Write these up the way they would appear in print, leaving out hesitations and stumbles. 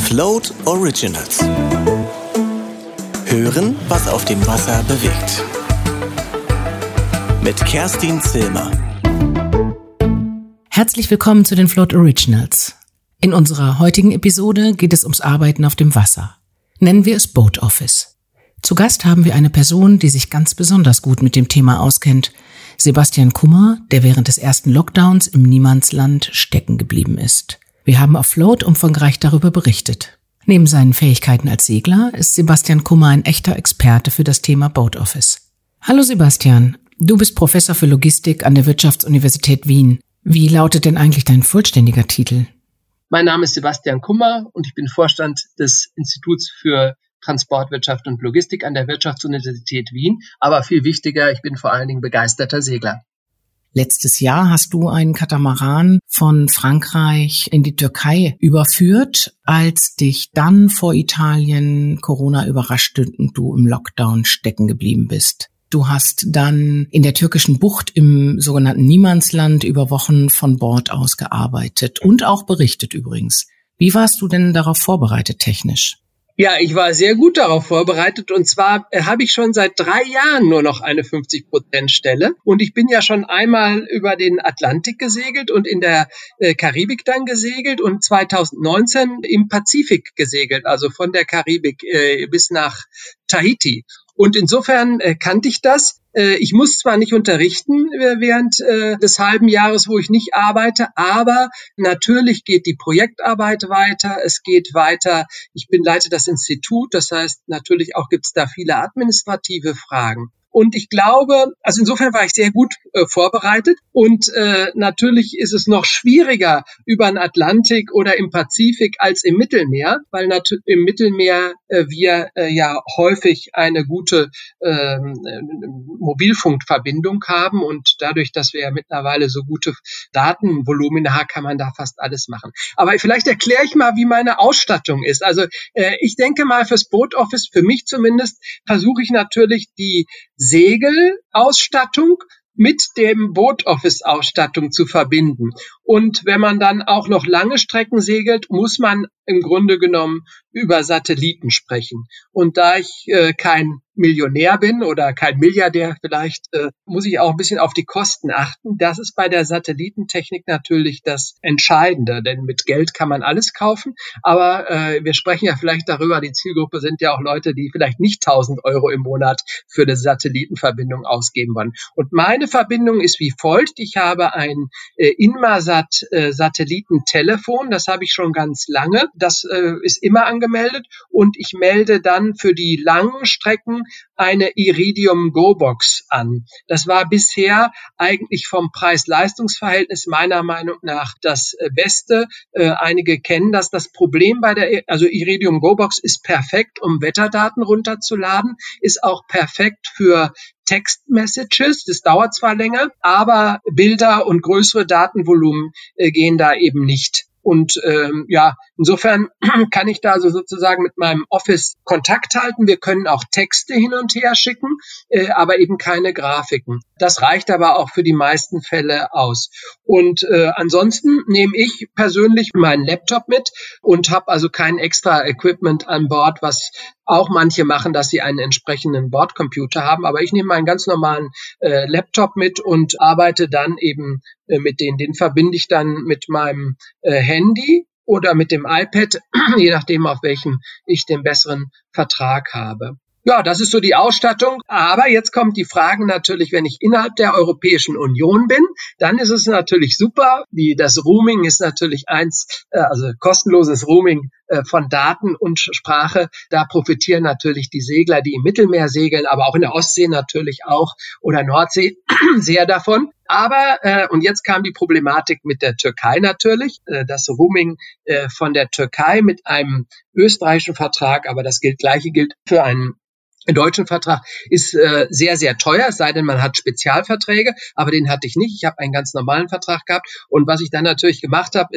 Float Originals. Hören, was auf dem Wasser bewegt. Mit Kerstin Zillmer. Herzlich willkommen zu den Float Originals. In unserer heutigen Episode geht es ums Arbeiten auf dem Wasser. Nennen wir es Boat Office. Zu Gast haben wir eine Person, die sich ganz besonders gut mit dem Thema auskennt. Sebastian Kummer, der während des ersten Lockdowns im Niemandsland stecken geblieben ist. Wir haben auf Float umfangreich darüber berichtet. Neben seinen Fähigkeiten als Segler ist Sebastian Kummer ein echter Experte für das Thema Boat Office. Hallo Sebastian, du bist Professor für Logistik an der Wirtschaftsuniversität Wien. Wie lautet denn eigentlich dein vollständiger Titel? Mein Name ist Sebastian Kummer und ich bin Vorstand des Instituts für Transportwirtschaft und Logistik an der Wirtschaftsuniversität Wien. Aber viel wichtiger, ich bin vor allen Dingen begeisterter Segler. Letztes Jahr hast du einen Katamaran von Frankreich in die Türkei überführt, als dich dann vor Italien Corona überraschte und du im Lockdown stecken geblieben bist. Du hast dann in der türkischen Bucht im sogenannten Niemandsland über Wochen von Bord aus gearbeitet und auch berichtet übrigens. Wie warst du denn darauf vorbereitet technisch? Ja, ich war sehr gut darauf vorbereitet und zwar habe ich schon seit 3 Jahren nur noch eine 50%-Stelle und ich bin ja schon einmal über den Atlantik gesegelt und in der Karibik dann gesegelt und 2019 im Pazifik gesegelt, also von der Karibik bis nach Tahiti. Und insofern kannte ich das. Ich muss zwar nicht unterrichten während des halben Jahres, wo ich nicht arbeite, aber natürlich geht die Projektarbeit weiter. Es geht weiter. Ich leite das Institut. Das heißt, natürlich auch gibt es da viele administrative Fragen. Und ich glaube, also insofern war ich sehr gut vorbereitet und natürlich ist es noch schwieriger über den Atlantik oder im Pazifik als im Mittelmeer, weil im Mittelmeer wir ja häufig eine gute Mobilfunkverbindung haben und dadurch, dass wir ja mittlerweile so gute Datenvolumina haben, kann man da fast alles machen. Aber vielleicht erkläre ich mal, wie meine Ausstattung ist. Also ich denke mal fürs Boat Office, für mich zumindest, versuche ich natürlich die Segelausstattung mit dem Boat Office Ausstattung zu verbinden. Und wenn man dann auch noch lange Strecken segelt, muss man im Grunde genommen über Satelliten sprechen. Und da ich kein Millionär bin oder kein Milliardär vielleicht, muss ich auch ein bisschen auf die Kosten achten. Das ist bei der Satellitentechnik natürlich das Entscheidende, denn mit Geld kann man alles kaufen. Aber wir sprechen ja vielleicht darüber, die Zielgruppe sind ja auch Leute, die vielleicht nicht 1.000 € im Monat für eine Satellitenverbindung ausgeben wollen. Und meine Verbindung ist wie folgt. Ich habe ein Inmarsat Satellitentelefon, das habe ich schon ganz lange. Das ist immer angemeldet und ich melde dann für die langen Strecken eine Iridium Go-Box an. Das war bisher eigentlich vom Preis-Leistungs-Verhältnis meiner Meinung nach das Beste. Einige kennen das. Das Problem also Iridium Go-Box ist perfekt, um Wetterdaten runterzuladen, ist auch perfekt für Text-Messages, das dauert zwar länger, aber Bilder und größere Datenvolumen gehen da eben nicht. Und insofern kann ich da also sozusagen mit meinem Office Kontakt halten. Wir können auch Texte hin und her schicken, aber eben keine Grafiken. Das reicht aber auch für die meisten Fälle aus. Und ansonsten nehme ich persönlich meinen Laptop mit und habe also kein extra Equipment an Bord, was auch manche machen, dass sie einen entsprechenden Bordcomputer haben. Aber ich nehme meinen ganz normalen Laptop mit und arbeite dann eben mit denen. Den verbinde ich dann mit meinem Handy oder mit dem iPad, je nachdem, auf welchem ich den besseren Vertrag habe. Ja, das ist so die Ausstattung. Aber jetzt kommt die Frage natürlich, wenn ich innerhalb der Europäischen Union bin, dann ist es natürlich super. Das Roaming ist natürlich also kostenloses Roaming von Daten und Sprache. Da profitieren natürlich die Segler, die im Mittelmeer segeln, aber auch in der Ostsee natürlich auch oder Nordsee sehr davon. Aber, und jetzt kam die Problematik mit der Türkei natürlich, das Roaming von der Türkei mit einem österreichischen Vertrag, aber das Gleiche gilt für einen deutschen Vertrag, ist sehr, sehr teuer, es sei denn, man hat Spezialverträge, aber den hatte ich nicht. Ich habe einen ganz normalen Vertrag gehabt und was ich dann natürlich gemacht habe, ist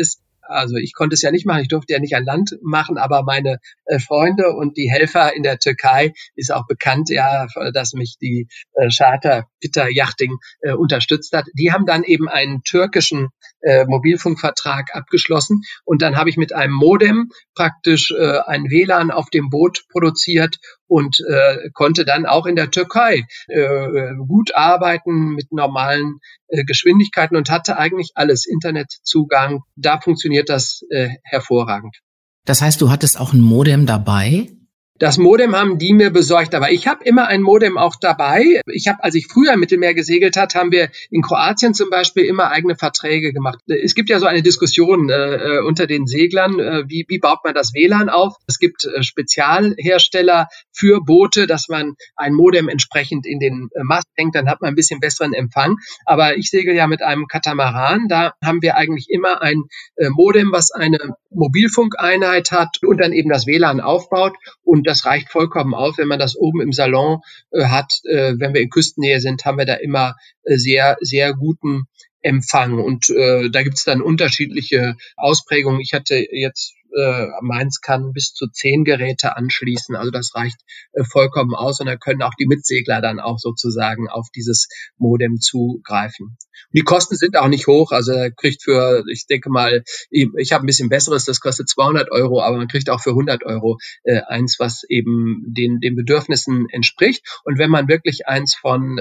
also ich konnte es ja nicht machen, ich durfte ja nicht an Land machen, aber meine Freunde und die Helfer in der Türkei ist auch bekannt, ja, dass mich die Charter Peter Yachting unterstützt hat. Die haben dann eben einen türkischen Mobilfunkvertrag abgeschlossen und dann habe ich mit einem Modem praktisch ein WLAN auf dem Boot produziert und konnte dann auch in der Türkei gut arbeiten mit normalen Geschwindigkeiten und hatte eigentlich alles, Internetzugang. Da funktioniert das hervorragend. Das heißt, du hattest auch ein Modem dabei? Das Modem haben die mir besorgt, aber ich habe immer ein Modem auch dabei. Als ich früher im Mittelmeer gesegelt hat, haben wir in Kroatien zum Beispiel immer eigene Verträge gemacht. Es gibt ja so eine Diskussion unter den Seglern, wie baut man das WLAN auf? Es gibt Spezialhersteller für Boote, dass man ein Modem entsprechend in den Mast hängt, dann hat man ein bisschen besseren Empfang. Aber ich segel ja mit einem Katamaran, da haben wir eigentlich immer ein Modem, was eine Mobilfunkeinheit hat und dann eben das WLAN aufbaut. Und das reicht vollkommen aus, wenn man das oben im Salon hat. Wenn wir in Küstennähe sind, haben wir da immer sehr, sehr guten Empfang. Und da gibt's dann unterschiedliche Ausprägungen. Ich hatte jetzt meins kann bis zu 10 Geräte anschließen. Also das reicht vollkommen aus. Und da können auch die Mitsegler dann auch sozusagen auf dieses Modem zugreifen. Und die Kosten sind auch nicht hoch. Also er kriegt ich denke mal, ich habe ein bisschen besseres, das kostet 200 €, aber man kriegt auch für 100 € eins, was eben den Bedürfnissen entspricht. Und wenn man wirklich eins von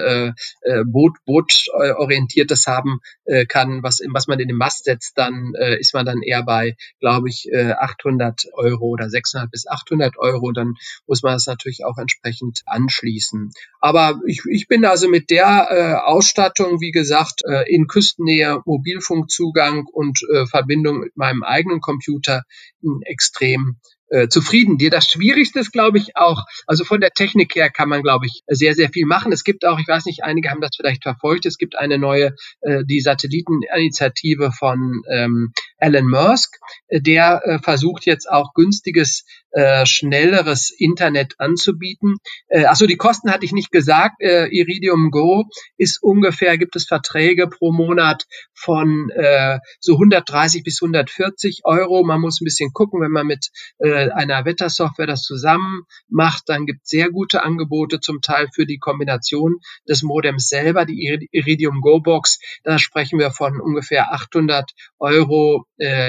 Boot-orientiertes haben kann, was man in den Mast setzt, dann ist man dann eher bei, glaube ich, 800 € oder 600 bis 800 €. Dann muss man das natürlich auch entsprechend anschließen. Aber ich bin also mit der Ausstattung, wie gesagt, in Küstennähe, Mobilfunkzugang und Verbindung mit meinem eigenen Computer extrem zufrieden. Das Schwierigste ist, glaube ich, auch, also von der Technik her kann man, glaube ich, sehr, sehr viel machen. Es gibt auch, ich weiß nicht, einige haben das vielleicht verfolgt, es gibt eine neue, die Satelliteninitiative von Elon Musk, der versucht jetzt auch günstiges, schnelleres Internet anzubieten. Die Kosten hatte ich nicht gesagt. Iridium Go ist ungefähr, gibt es Verträge pro Monat von so 130 bis 140 €. Man muss ein bisschen gucken, wenn man mit einer Wettersoftware das zusammen macht, dann gibt es sehr gute Angebote zum Teil für die Kombination des Modems selber, die Iridium Go Box. Da sprechen wir von ungefähr 800 €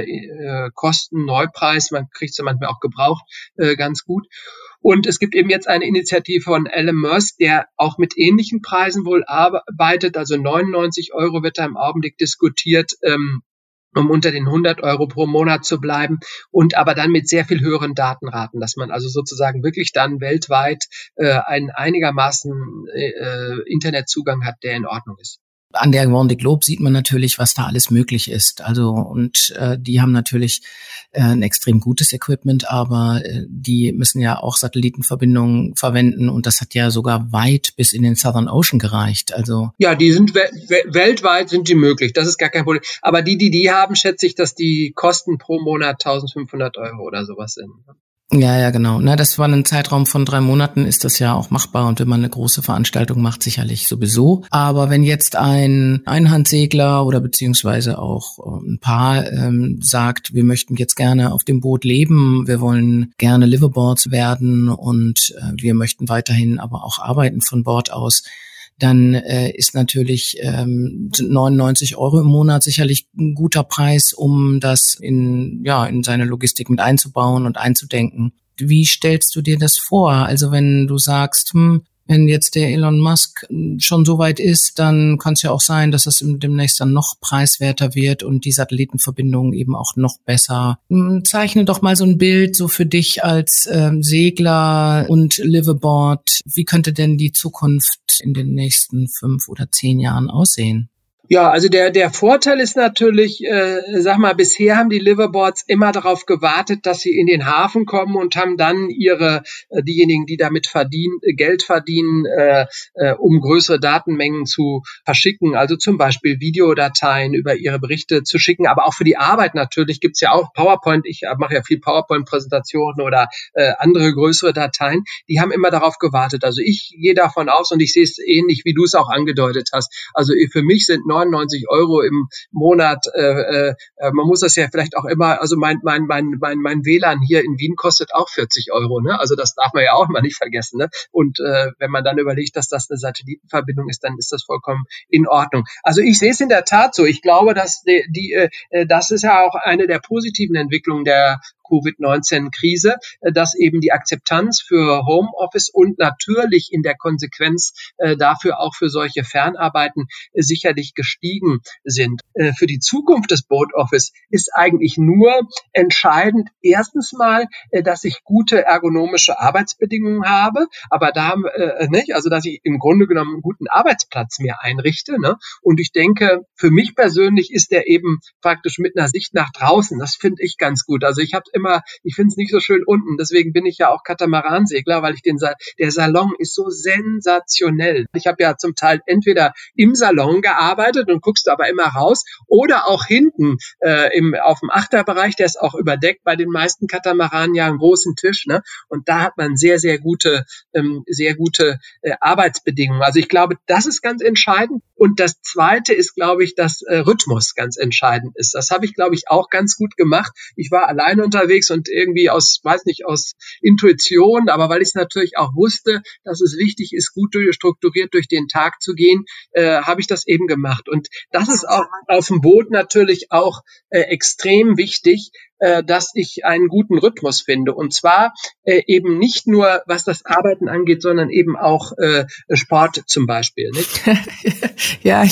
Kosten, Neupreis. Man kriegt sie manchmal auch gebraucht, ganz gut. Und es gibt eben jetzt eine Initiative von Elon Musk, der auch mit ähnlichen Preisen wohl arbeitet. Also 99 € wird da im Augenblick diskutiert, um unter den 100 € pro Monat zu bleiben und aber dann mit sehr viel höheren Datenraten, dass man also sozusagen wirklich dann weltweit einen einigermaßen Internetzugang hat, der in Ordnung ist. An der Vendée Globe sieht man natürlich, was da alles möglich ist. Also und die haben natürlich ein extrem gutes Equipment, aber die müssen ja auch Satellitenverbindungen verwenden und das hat ja sogar weit bis in den Southern Ocean gereicht. Also ja, die sind weltweit sind die möglich. Das ist gar kein Problem. Aber die haben, schätze ich, dass die Kosten pro Monat 1.500 € oder sowas sind. Ja, genau. Na, das war ein Zeitraum von 3 Monaten, ist das ja auch machbar und wenn man eine große Veranstaltung macht, sicherlich sowieso. Aber wenn jetzt ein Einhandsegler oder beziehungsweise auch ein Paar sagt, wir möchten jetzt gerne auf dem Boot leben, wir wollen gerne Liveaboards werden und wir möchten weiterhin aber auch arbeiten von Bord aus, dann ist natürlich 99 € im Monat sicherlich ein guter Preis, um das in seine Logistik mit einzubauen und einzudenken. Wie stellst du dir das vor? Also wenn du sagst, wenn jetzt der Elon Musk schon so weit ist, dann kann es ja auch sein, dass es demnächst dann noch preiswerter wird und die Satellitenverbindungen eben auch noch besser. Zeichne doch mal so ein Bild so für dich als Segler und Liveaboard. Wie könnte denn die Zukunft in den nächsten 5 oder 10 Jahren aussehen? Ja, also der Vorteil ist natürlich, bisher haben die Liveaboards immer darauf gewartet, dass sie in den Hafen kommen und haben dann diejenigen, die damit Geld verdienen, um größere Datenmengen zu verschicken, also zum Beispiel Videodateien über ihre Berichte zu schicken, aber auch für die Arbeit natürlich gibt's ja auch PowerPoint, ich mache ja viel PowerPoint-Präsentationen oder andere größere Dateien, die haben immer darauf gewartet. Also ich gehe davon aus und ich sehe es ähnlich, wie du es auch angedeutet hast. Also für mich sind 99 € im Monat. Man muss das ja vielleicht auch immer, also mein WLAN hier in Wien kostet auch 40 €, ne? Also das darf man ja auch mal nicht vergessen, ne? Und wenn man dann überlegt, dass das eine Satellitenverbindung ist, dann ist das vollkommen in Ordnung. Also ich sehe es in der Tat so. Ich glaube, dass das ist ja auch eine der positiven Entwicklungen der Covid-19-Krise, dass eben die Akzeptanz für Homeoffice und natürlich in der Konsequenz dafür auch für solche Fernarbeiten sicherlich gestiegen sind. Für die Zukunft des Boat Office ist eigentlich nur entscheidend, erstens mal, dass ich gute ergonomische Arbeitsbedingungen habe, aber da nicht, also dass ich im Grunde genommen einen guten Arbeitsplatz mir einrichte, ne? Und ich denke, für mich persönlich ist der eben praktisch mit einer Sicht nach draußen. Das finde ich ganz gut. Also ich finde es nicht so schön unten. Deswegen bin ich ja auch Katamaransegler, weil der Salon ist so sensationell. Ich habe ja zum Teil entweder im Salon gearbeitet und guckst aber immer raus oder auch hinten auf dem Achterbereich, der ist auch überdeckt bei den meisten Katamaranen, ja einen großen Tisch, ne? Und da hat man sehr, sehr gute Arbeitsbedingungen. Also ich glaube, das ist ganz entscheidend. Und das Zweite ist, glaube ich, dass Rhythmus ganz entscheidend ist. Das habe ich, glaube ich, auch ganz gut gemacht. Ich war alleine unterwegs und irgendwie aus Intuition, aber weil ich es natürlich auch wusste, dass es wichtig ist, gut strukturiert durch den Tag zu gehen, habe ich das eben gemacht. Und das ist auch auf dem Boot natürlich auch extrem wichtig, dass ich einen guten Rhythmus finde. Und zwar eben nicht nur, was das Arbeiten angeht, sondern eben auch Sport zum Beispiel. Nicht? Ja,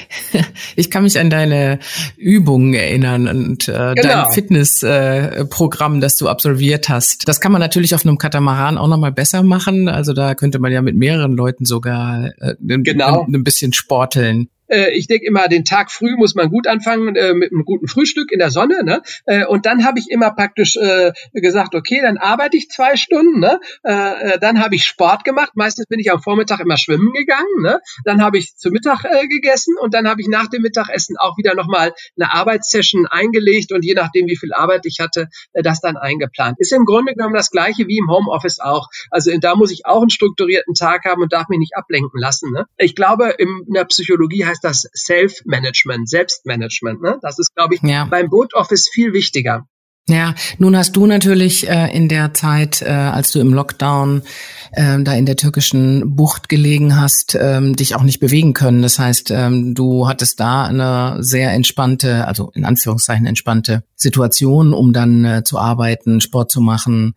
ich kann mich an deine Übungen erinnern und dein Fitnessprogramm, das du absolviert hast. Das kann man natürlich auf einem Katamaran auch nochmal besser machen. Also da könnte man ja mit mehreren Leuten sogar ein bisschen sporteln. Ich denke immer, den Tag früh muss man gut anfangen mit einem guten Frühstück in der Sonne, ne? Und dann habe ich immer praktisch gesagt, okay, dann arbeite ich 2 Stunden, ne? Dann habe ich Sport gemacht. Meistens bin ich am Vormittag immer schwimmen gegangen, ne? Dann habe ich zu Mittag gegessen und dann habe ich nach dem Mittagessen auch wieder nochmal eine Arbeitssession eingelegt und je nachdem, wie viel Arbeit ich hatte, das dann eingeplant. Ist im Grunde genommen das Gleiche wie im Homeoffice auch. Also da muss ich auch einen strukturierten Tag haben und darf mich nicht ablenken lassen, ne? Ich glaube, in der Psychologie heißt das Self-Management, Selbstmanagement. Ne? Das ist, glaube ich, beim Boat Office viel wichtiger. Ja, nun hast du natürlich in der Zeit, als du im Lockdown da in der türkischen Bucht gelegen hast, dich auch nicht bewegen können. Das heißt, du hattest da eine sehr entspannte, also in Anführungszeichen entspannte Situation, um dann zu arbeiten, Sport zu machen.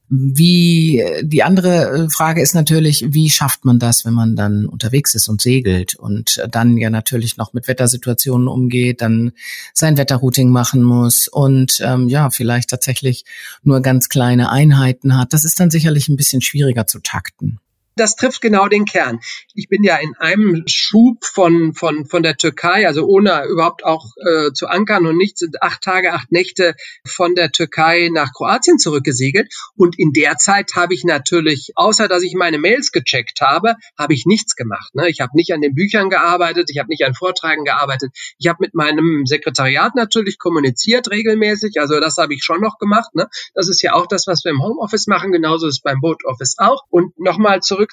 Die andere Frage ist natürlich, wie schafft man das, wenn man dann unterwegs ist und segelt und dann ja natürlich noch mit Wettersituationen umgeht, dann sein Wetterrouting machen muss und vielleicht tatsächlich nur ganz kleine Einheiten hat. Das ist dann sicherlich ein bisschen schwieriger zu takten. Das trifft genau den Kern. Ich bin ja in einem Schub von der Türkei, also ohne überhaupt auch zu ankern und nicht 8 Tage, 8 Nächte von der Türkei nach Kroatien zurückgesegelt. Und in der Zeit habe ich natürlich, außer dass ich meine Mails gecheckt habe ich nichts gemacht. Ne? Ich habe nicht an den Büchern gearbeitet, ich habe nicht an Vorträgen gearbeitet. Ich habe mit meinem Sekretariat natürlich kommuniziert regelmäßig, also das habe ich schon noch gemacht. Ne? Das ist ja auch das, was wir im Homeoffice machen, genauso ist es beim Boat Office auch. Und nochmal zurückzukommen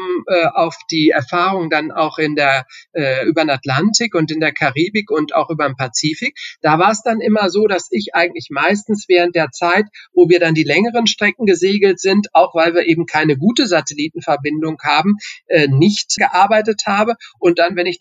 auf die Erfahrung dann auch über den Atlantik und in der Karibik und auch über den Pazifik. Da war es dann immer so, dass ich eigentlich meistens während der Zeit, wo wir dann die längeren Strecken gesegelt sind, auch weil wir eben keine gute Satellitenverbindung haben, nicht gearbeitet habe. Und dann, wenn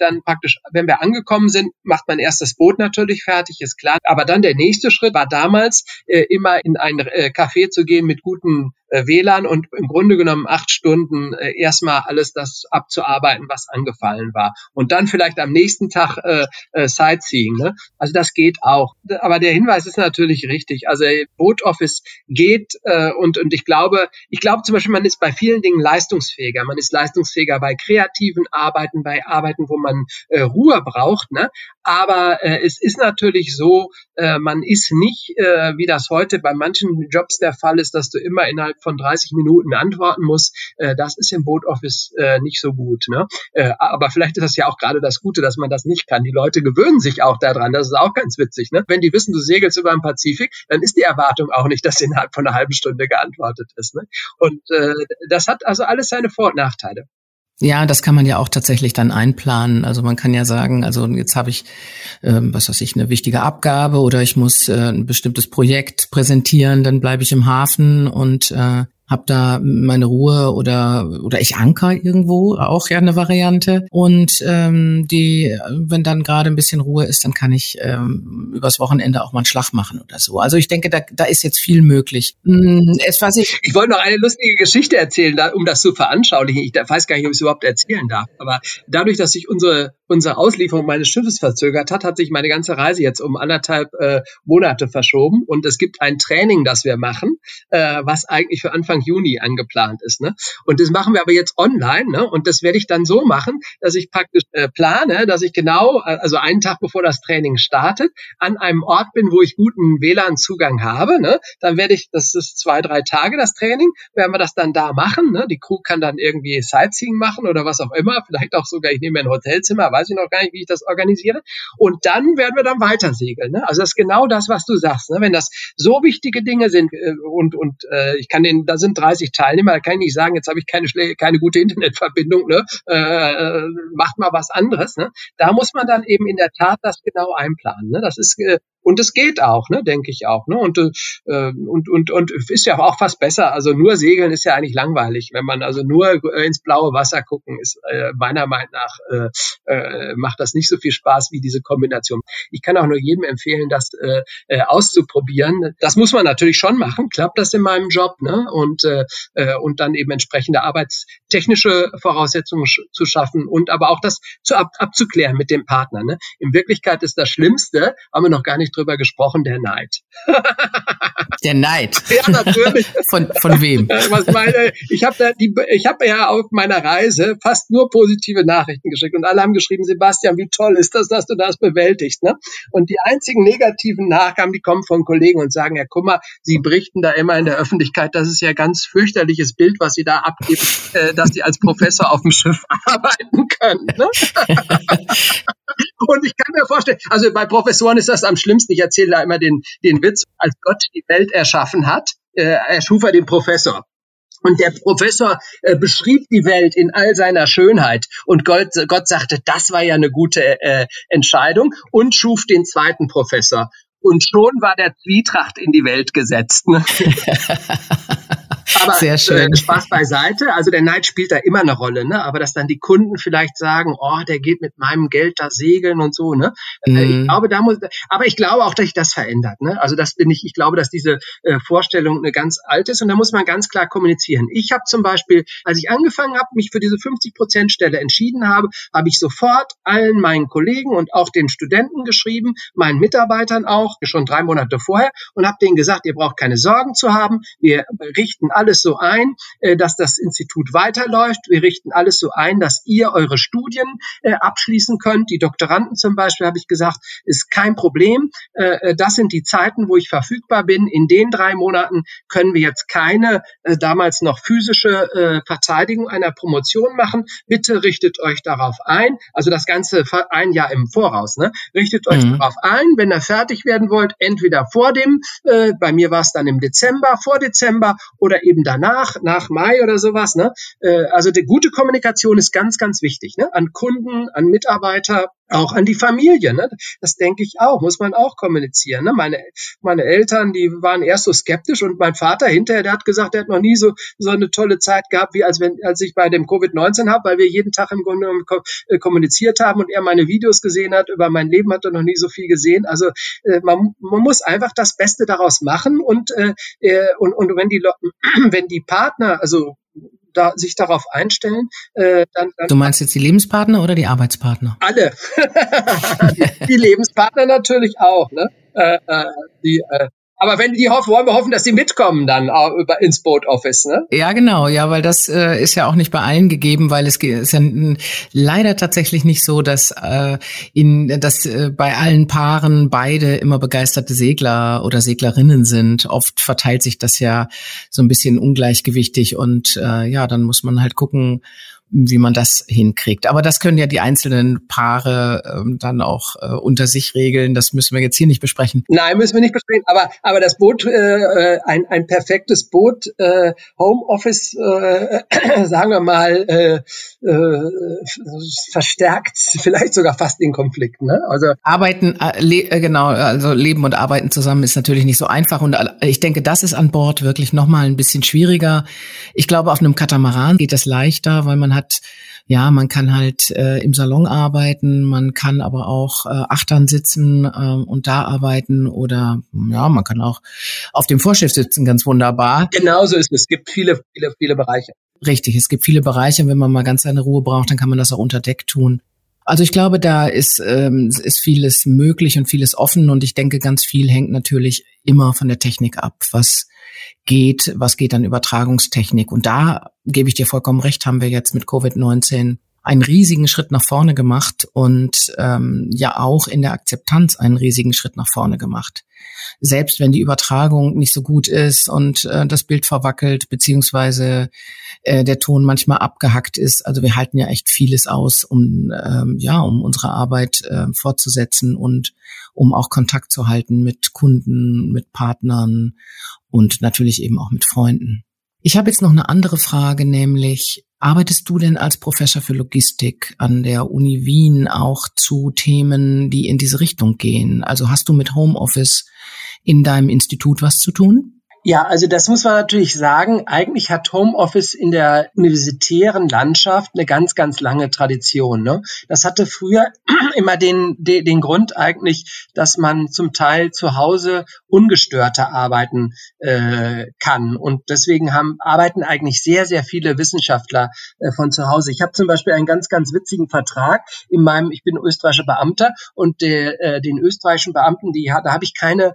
wir angekommen sind, macht man erst das Boot natürlich fertig, ist klar. Aber dann der nächste Schritt war damals, immer in ein Café zu gehen mit guten WLAN und im Grunde genommen 8 Stunden erstmal alles das abzuarbeiten, was angefallen war. Und dann vielleicht am nächsten Tag Sightseeing. Ne? Also das geht auch. Aber der Hinweis ist natürlich richtig. Also Boat Office geht und ich glaube zum Beispiel, man ist bei vielen Dingen leistungsfähiger. Man ist leistungsfähiger bei kreativen Arbeiten, bei Arbeiten, wo man Ruhe braucht. Ne? Aber es ist natürlich so, man ist nicht, wie das heute bei manchen Jobs der Fall ist, dass du immer innerhalb von 30 Minuten antworten musst. Das ist im Boat Office nicht so gut. Ne? Aber vielleicht ist das ja auch gerade das Gute, dass man das nicht kann. Die Leute gewöhnen sich auch daran. Das ist auch ganz witzig. Ne? Wenn die wissen, du segelst über den Pazifik, dann ist die Erwartung auch nicht, dass innerhalb von einer halben Stunde geantwortet ist. Ne? Und das hat also alles seine Vor- und Nachteile. Ja, das kann man ja auch tatsächlich dann einplanen. Also man kann ja sagen, also jetzt habe ich, eine wichtige Abgabe oder ich muss ein bestimmtes Projekt präsentieren, dann bleibe ich im Hafen und habe da meine Ruhe oder ich anker irgendwo, auch ja eine Variante. Und wenn dann gerade ein bisschen Ruhe ist, dann kann ich übers Wochenende auch mal einen Schlag machen oder so. Also ich denke, da ist jetzt viel möglich. Ich wollte noch eine lustige Geschichte erzählen, um das zu veranschaulichen. Ich weiß gar nicht, ob ich es überhaupt erzählen darf. Aber dadurch, dass sich unsere Auslieferung meines Schiffes verzögert hat sich meine ganze Reise jetzt um 1,5 Monate verschoben. Und es gibt ein Training, das wir machen, was eigentlich für Anfang Juni angeplant ist. Ne? Und das machen wir aber jetzt online. Ne? Und das werde ich dann so machen, dass ich praktisch plane, dass ich genau, also einen Tag bevor das Training startet, an einem Ort bin, wo ich guten WLAN-Zugang habe. Ne? Dann werde ich, das ist 2-3 Tage das Training, werden wir das dann da machen. Ne? Die Crew kann dann irgendwie Sightseeing machen oder was auch immer. Vielleicht auch sogar, ich nehme mir ein Hotelzimmer, weiß ich noch gar nicht, wie ich das organisiere. Und dann werden wir dann weiter segeln. Ne? Also das ist genau das, was du sagst. Ne? Wenn das so wichtige Dinge sind ich kann da sind 30 Teilnehmer, da kann ich nicht sagen, jetzt habe ich keine gute Internetverbindung, ne? Macht mal was anderes. Ne? Da muss man dann eben in der Tat das genau einplanen. Ne? Das ist und es geht auch, ne, denke ich auch, ne, und ist ja auch fast besser. Also nur segeln ist ja eigentlich langweilig, wenn man also nur ins blaue Wasser gucken ist meiner Meinung nach macht das nicht so viel Spaß wie diese Kombination. Ich kann auch nur jedem empfehlen, das auszuprobieren. Das muss man natürlich schon machen. Klappt das in meinem Job, ne, und dann eben entsprechende arbeitstechnische Voraussetzungen zu schaffen und aber auch das abzuklären mit dem Partner. Ne. In Wirklichkeit ist das Schlimmste, haben wir noch gar nicht drüber gesprochen, der Neid. Der Neid? Ja, natürlich. Von wem? Ich habe ja auf meiner Reise fast nur positive Nachrichten geschickt und alle haben geschrieben, Sebastian, wie toll ist das, dass du das bewältigst. Ne? Und die einzigen negativen Nachgaben, die kommen von Kollegen und sagen, ja, guck mal, Sie berichten da immer in der Öffentlichkeit, das ist ja ganz fürchterliches Bild, was Sie da abgeben, dass Sie als Professor auf dem Schiff arbeiten können. Ne? Und ich kann mir vorstellen, also bei Professoren ist das am schlimmsten. Ich erzähle da immer den Witz, als Gott die Welt erschaffen hat, erschuf er den Professor. Und der Professor beschrieb die Welt in all seiner Schönheit. Und Gott sagte, das war ja eine gute Entscheidung und schuf den zweiten Professor. Und schon war der Zwietracht in die Welt gesetzt. Ne? Aber sehr schön. Spaß beiseite. Also der Neid spielt da immer eine Rolle, ne? Aber dass dann die Kunden vielleicht sagen, oh, der geht mit meinem Geld da segeln und so, ne? Ich glaube, aber ich glaube auch, dass sich das verändert, ne? Also ich glaube, dass diese Vorstellung eine ganz alte ist und da muss man ganz klar kommunizieren. Ich habe zum Beispiel, als ich angefangen habe, mich für diese 50% Stelle entschieden habe ich sofort allen meinen Kollegen und auch den Studenten geschrieben, meinen Mitarbeitern auch, schon 3 Monate vorher und habe denen gesagt, ihr braucht keine Sorgen zu haben, wir richten alles so ein, dass das Institut weiterläuft. Wir richten alles so ein, dass ihr eure Studien abschließen könnt. Die Doktoranden zum Beispiel, habe ich gesagt, ist kein Problem. Das sind die Zeiten, wo ich verfügbar bin. In den 3 Monaten können wir jetzt keine damals noch physische Verteidigung einer Promotion machen. Bitte richtet euch darauf ein. Also das Ganze 1 Jahr im Voraus. Ne? Richtet euch darauf ein, wenn ihr fertig werden wollt, entweder bei mir war es dann im Dezember, vor Dezember oder eben danach, nach Mai oder sowas. Ne? Also die gute Kommunikation ist ganz, ganz wichtig. Ne? An Kunden, an Mitarbeiter, auch an die Familie. Ne? Das denke ich auch, muss man auch kommunizieren. Ne? Meine Eltern, die waren erst so skeptisch und mein Vater hinterher, der hat gesagt, der hat noch nie so eine tolle Zeit gehabt, wie als ich bei dem Covid-19 habe, weil wir jeden Tag im Grunde kommuniziert haben und er meine Videos gesehen hat, über mein Leben hat er noch nie so viel gesehen. Also man muss einfach das Beste daraus machen und wenn die Partner, also sich darauf einstellen, dann... Du meinst jetzt die Lebenspartner oder die Arbeitspartner? Alle. Die Lebenspartner natürlich auch, ne? Aber wollen wir hoffen, dass die mitkommen dann ins Boat Office, ne? Ja, genau, ja, weil das ist ja auch nicht bei allen gegeben, weil es ist ja leider tatsächlich nicht so, dass bei allen Paaren beide immer begeisterte Segler oder Seglerinnen sind. Oft verteilt sich das ja so ein bisschen ungleichgewichtig und dann muss man halt gucken, wie man das hinkriegt. Aber das können ja die einzelnen Paare dann auch unter sich regeln. Das müssen wir jetzt hier nicht besprechen. Nein, müssen wir nicht besprechen. Aber das Boot, ein perfektes Boot, Homeoffice, sagen wir mal, verstärkt vielleicht sogar fast den Konflikt. Ne? Also Arbeiten, genau, also Leben und Arbeiten zusammen ist natürlich nicht so einfach. Und ich denke, das ist an Bord wirklich nochmal ein bisschen schwieriger. Ich glaube, auf einem Katamaran geht das leichter, weil man kann halt im Salon arbeiten, man kann aber auch achtern sitzen und da arbeiten oder man kann auch auf dem Vorschiff sitzen, ganz wunderbar. Genauso ist es. Es gibt viele Bereiche. Richtig, es gibt viele Bereiche. Wenn man mal ganz seine Ruhe braucht, dann kann man das auch unter Deck tun. Also ich glaube, da ist vieles möglich und vieles offen und ich denke, ganz viel hängt natürlich immer von der Technik ab, was geht an Übertragungstechnik. Und da gebe ich dir vollkommen recht, haben wir jetzt mit Covid-19 einen riesigen Schritt nach vorne gemacht und auch in der Akzeptanz einen riesigen Schritt nach vorne gemacht. Selbst wenn die Übertragung nicht so gut ist und das Bild verwackelt, beziehungsweise der Ton manchmal abgehackt ist. Also wir halten ja echt vieles aus, um unsere Arbeit fortzusetzen und um auch Kontakt zu halten mit Kunden, mit Partnern und natürlich eben auch mit Freunden. Ich habe jetzt noch eine andere Frage, nämlich, arbeitest du denn als Professor für Logistik an der Uni Wien auch zu Themen, die in diese Richtung gehen? Also hast du mit Homeoffice in deinem Institut was zu tun? Ja, also das muss man natürlich sagen. Eigentlich hat Homeoffice in der universitären Landschaft eine ganz, ganz lange Tradition. Ne? Das hatte früher immer den Grund eigentlich, dass man zum Teil zu Hause ungestörter arbeiten kann. Und deswegen arbeiten eigentlich sehr, sehr viele Wissenschaftler von zu Hause. Ich habe zum Beispiel einen ganz, ganz witzigen Vertrag ich bin österreichischer Beamter und den österreichischen Beamten, da habe ich keine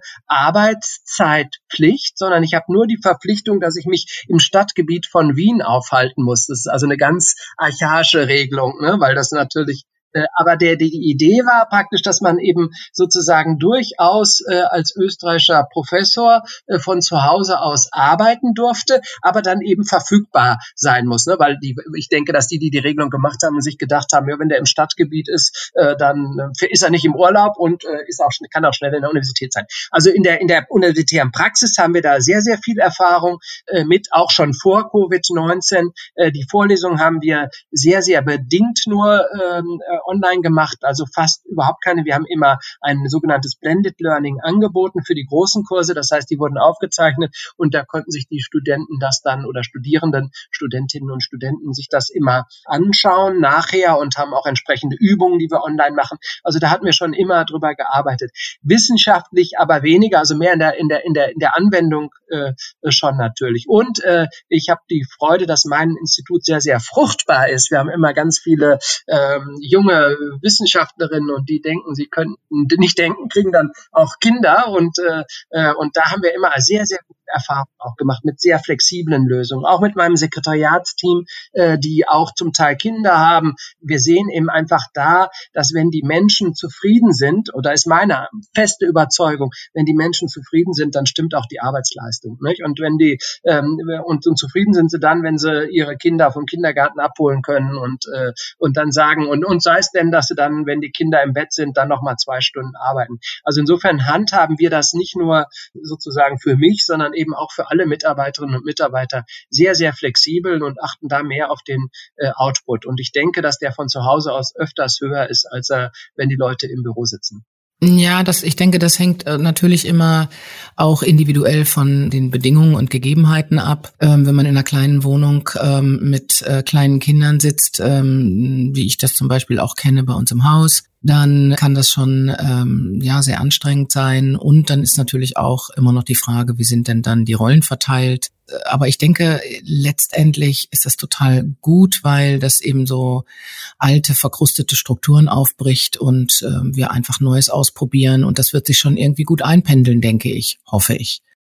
Arbeitszeitpflicht, sondern ich habe nur die Verpflichtung, dass ich mich im Stadtgebiet von Wien aufhalten muss. Das ist also eine ganz archaische Regelung, ne? Weil das natürlich aber die Idee war praktisch, dass man eben sozusagen durchaus als österreichischer Professor von zu Hause aus arbeiten durfte, aber dann eben verfügbar sein muss, ne? Weil ich denke, dass die Regelung gemacht haben und sich gedacht haben, ja, wenn der im Stadtgebiet ist, dann ist er nicht im Urlaub und kann auch schnell in der Universität sein. Also in der universitären Praxis haben wir da sehr, sehr viel Erfahrung mit, auch schon vor Covid-19. Die Vorlesungen haben wir sehr, sehr bedingt nur online gemacht, also fast überhaupt keine. Wir haben immer ein sogenanntes Blended Learning angeboten für die großen Kurse. Das heißt, die wurden aufgezeichnet und da konnten sich die Studenten das dann oder Studentinnen und Studenten sich das immer anschauen nachher und haben auch entsprechende Übungen, die wir online machen. Also da hatten wir schon immer drüber gearbeitet. Wissenschaftlich aber weniger, also mehr in der Anwendung schon natürlich. Und ich habe die Freude, dass mein Institut sehr, sehr fruchtbar ist. Wir haben immer ganz viele junge Wissenschaftlerinnen und die denken, sie könnten nicht denken, kriegen dann auch Kinder und da haben wir immer sehr, sehr gute Erfahrungen auch gemacht mit sehr flexiblen Lösungen. Auch mit meinem Sekretariatsteam, die auch zum Teil Kinder haben. Wir sehen eben einfach da, dass wenn die Menschen zufrieden sind, oder ist meine feste Überzeugung, wenn die Menschen zufrieden sind, dann stimmt auch die Arbeitsleistung, nicht? Und wenn die und zufrieden sind sie dann, wenn sie ihre Kinder vom Kindergarten abholen können und dann sagen und sei es denn, dass sie dann, wenn die Kinder im Bett sind, dann nochmal 2 Stunden arbeiten. Also insofern handhaben wir das nicht nur sozusagen für mich, sondern eben auch für alle Mitarbeiterinnen und Mitarbeiter sehr, sehr flexibel und achten da mehr auf den Output. Und ich denke, dass der von zu Hause aus öfters höher ist, als wenn die Leute im Büro sitzen. Ja, ich denke, das hängt natürlich immer auch individuell von den Bedingungen und Gegebenheiten ab. Wenn man in einer kleinen Wohnung mit kleinen Kindern sitzt, wie ich das zum Beispiel auch kenne bei uns im Haus, dann kann das schon sehr anstrengend sein. Und dann ist natürlich auch immer noch die Frage, wie sind denn dann die Rollen verteilt? Aber ich denke, letztendlich ist das total gut, weil das eben so alte, verkrustete Strukturen aufbricht und wir einfach Neues ausprobieren. Und das wird sich schon irgendwie gut einpendeln, denke ich, hoffe ich.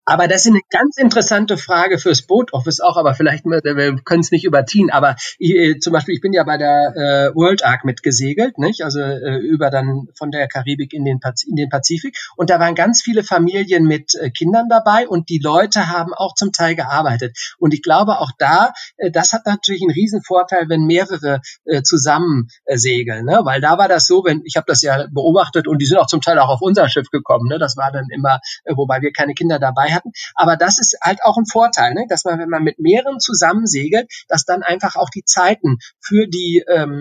Aber das ist eine ganz interessante Frage fürs Boat Office auch, aber vielleicht, wir können es nicht überziehen, aber zum Beispiel, ich bin ja bei der World Ark mitgesegelt, nicht? Also über dann von der Karibik in den Pazifik, und da waren ganz viele Familien mit Kindern dabei und die Leute haben auch zum Teil gearbeitet. Und ich glaube auch das hat natürlich einen riesen Vorteil, wenn mehrere zusammen segeln, ne? Weil da war das so, ich habe das ja beobachtet und die sind auch zum Teil auch auf unser Schiff gekommen, ne? Das war dann immer, wobei wir keine Kinder dabei hatten. Aber das ist halt auch ein Vorteil, ne? Dass man, wenn man mit mehreren zusammen segelt, dass dann einfach auch die Zeiten für die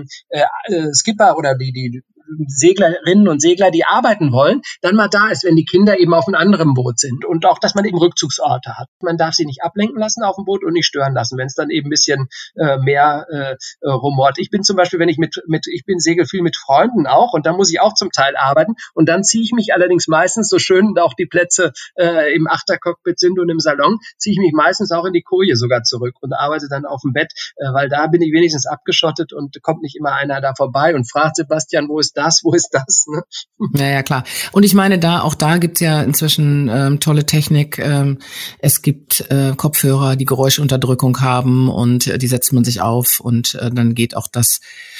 Skipper oder die Seglerinnen und Segler, die arbeiten wollen, dann mal da ist, wenn die Kinder eben auf einem anderen Boot sind. Und auch, dass man eben Rückzugsorte hat. Man darf sie nicht ablenken lassen auf dem Boot und nicht stören lassen, wenn es dann eben ein bisschen mehr rumort. Ich bin zum Beispiel, wenn ich segel viel mit Freunden auch, und da muss ich auch zum Teil arbeiten, und dann ziehe ich mich allerdings meistens, so schön auch die Plätze im Achtercockpit sind und im Salon, ziehe ich mich meistens auch in die Koje sogar zurück und arbeite dann auf dem Bett, weil da bin ich wenigstens abgeschottet und kommt nicht immer einer da vorbei und fragt: Sebastian, wo ist das? Ne? Ja, klar. Und ich meine, auch da gibt's ja inzwischen tolle Technik. Es gibt Kopfhörer, die Geräuschunterdrückung haben, und die setzt man sich auf, und dann geht auch das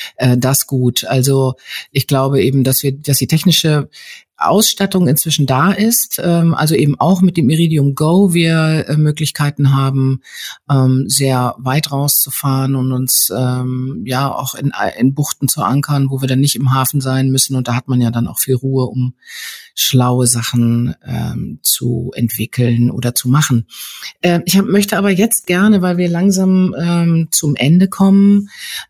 gut. Also ich glaube eben, dass die technische Ausstattung inzwischen da ist, also eben auch mit dem Iridium Go wir Möglichkeiten haben, sehr weit rauszufahren und uns auch in Buchten zu ankern, wo wir dann nicht im Hafen sein müssen, und da hat man ja dann auch viel Ruhe, um schlaue Sachen zu entwickeln oder zu machen. Ich möchte aber jetzt gerne, weil wir langsam zum Ende kommen,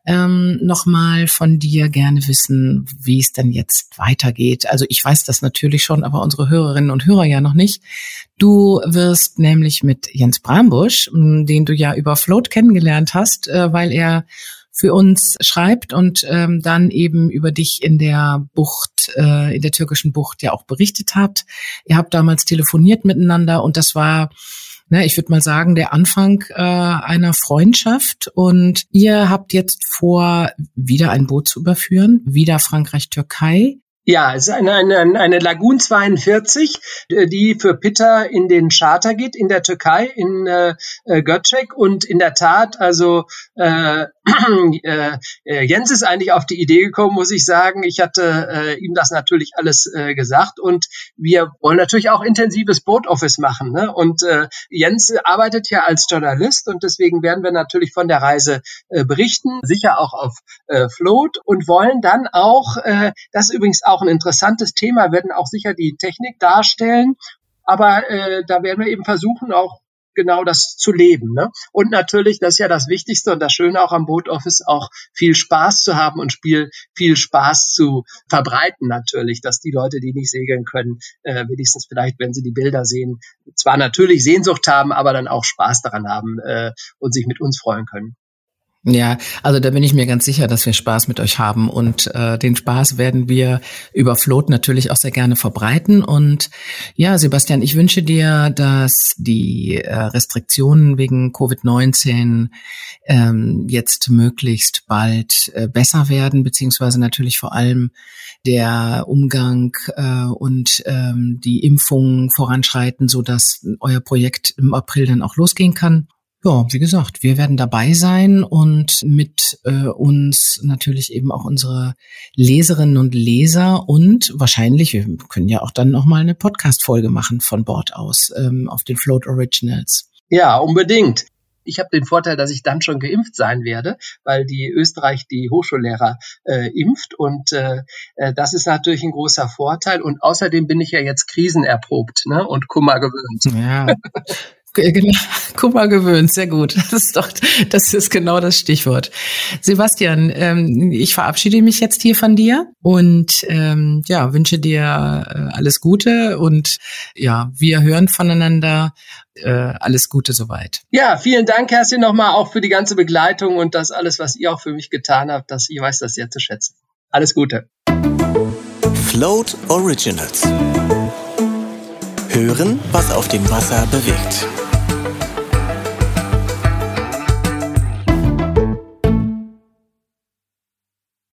nochmal von dir gerne wissen, wie es denn jetzt weitergeht. Also ich weiß das natürlich schon, aber unsere Hörerinnen und Hörer ja noch nicht. Du wirst nämlich mit Jens Brambusch, den du ja über Float kennengelernt hast, weil er für uns schreibt und dann eben über dich in der Bucht, in der türkischen Bucht ja auch berichtet habt. Ihr habt damals telefoniert miteinander, und das war, ich würde mal sagen, der Anfang einer Freundschaft, und ihr habt jetzt vor, wieder ein Boot zu überführen, wieder Frankreich-Türkei. Ja, es ist eine Lagoon 42, die für Pitter in den Charter geht in der Türkei, in Göcek. Und in der Tat, also Jens ist eigentlich auf die Idee gekommen, muss ich sagen. Ich hatte ihm das natürlich alles gesagt, und wir wollen natürlich auch intensives Boat Office machen, ne? Und Jens arbeitet ja als Journalist, und deswegen werden wir natürlich von der Reise berichten, sicher auch auf Float, und wollen dann auch, das ist übrigens auch ein interessantes Thema, werden auch sicher die Technik darstellen, aber da werden wir eben versuchen, auch genau das zu leben, ne? Und natürlich, das ist ja das Wichtigste und das Schöne auch am Boat Office, auch viel Spaß zu haben und viel Spaß zu verbreiten natürlich, dass die Leute, die nicht segeln können, wenigstens vielleicht, wenn sie die Bilder sehen, zwar natürlich Sehnsucht haben, aber dann auch Spaß daran haben und sich mit uns freuen können. Ja, also da bin ich mir ganz sicher, dass wir Spaß mit euch haben, und den Spaß werden wir über Float natürlich auch sehr gerne verbreiten. Und ja, Sebastian, ich wünsche dir, dass die Restriktionen wegen Covid-19 jetzt möglichst bald besser werden, beziehungsweise natürlich vor allem der Umgang und die Impfungen voranschreiten, so dass euer Projekt im April dann auch losgehen kann. Ja, wie gesagt, wir werden dabei sein und mit uns natürlich eben auch unsere Leserinnen und Leser, und wahrscheinlich, wir können ja auch dann noch mal eine Podcast-Folge machen von Bord aus auf den Float Originals. Ja, unbedingt. Ich habe den Vorteil, dass ich dann schon geimpft sein werde, weil die Österreich die Hochschullehrer impft, und das ist natürlich ein großer Vorteil, und außerdem bin ich ja jetzt krisenerprobt, ne, und Kummer gewöhnt. Ja. Genau, Kummer gewöhnt, sehr gut. Das ist genau das Stichwort. Sebastian, ich verabschiede mich jetzt hier von dir und wünsche dir alles Gute, und ja, wir hören voneinander. Alles Gute soweit. Ja, vielen Dank, Kerstin, nochmal auch für die ganze Begleitung und das alles, was ihr auch für mich getan habt. Ich weiß das sehr zu schätzen. Alles Gute. Float Originals. Hören, was auf dem Wasser bewegt.